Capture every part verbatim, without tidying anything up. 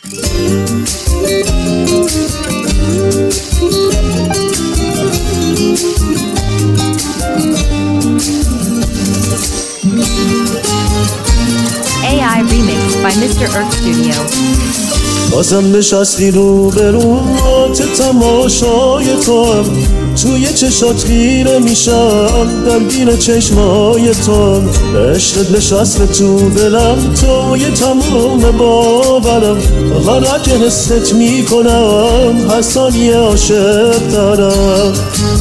ای آی Remix by میستر Earth Studio. بازم نشستی رو به روات تماشای تو هم توی چشات خیره میشم در بین چشمای تو عشقت نشسته تو دلم توی تمام باورم هر که حست میکنم هر ثانیه عاشق دارم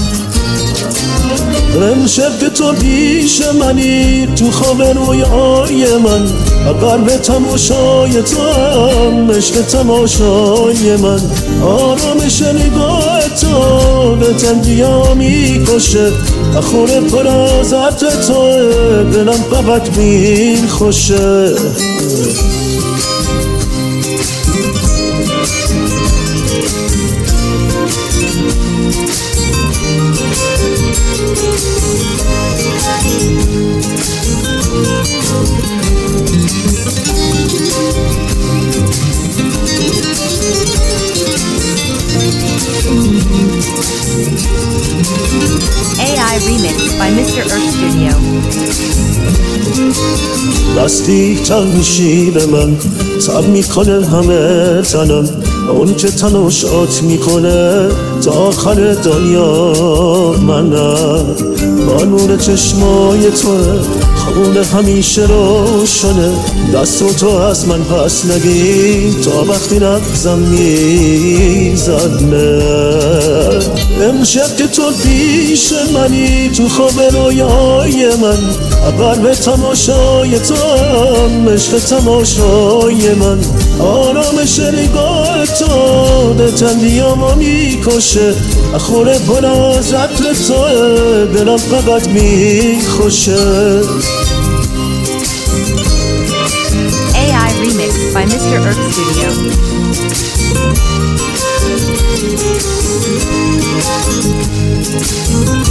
امشب که تو پیش منی تو خواب رویای من قلب تماشای تو هم عشق تماشای من آرامش نگاه تو به تنگیا میکشه اخوره پر از عطر تو دلم فقط میخوشه ای آی Remix by میستر Earth Studio. دستی تن میشی به من تب میکنه همه تنم اون که تناشات میکنه تا آخر دنیا منم با نور چشمای توه خونه همیشه روشنه دست تو از من پس نگی تا وقتی نبزم میزنه امشب که تو پیش منی تو خواب رویای من قلب تماشای تو هم عشق تماشای من آرامش نگاه تو به تندیامو میکشه اخوره پر از عطر تو دلم فقط میخوشه ای آی Remix by میستر Earth Studio.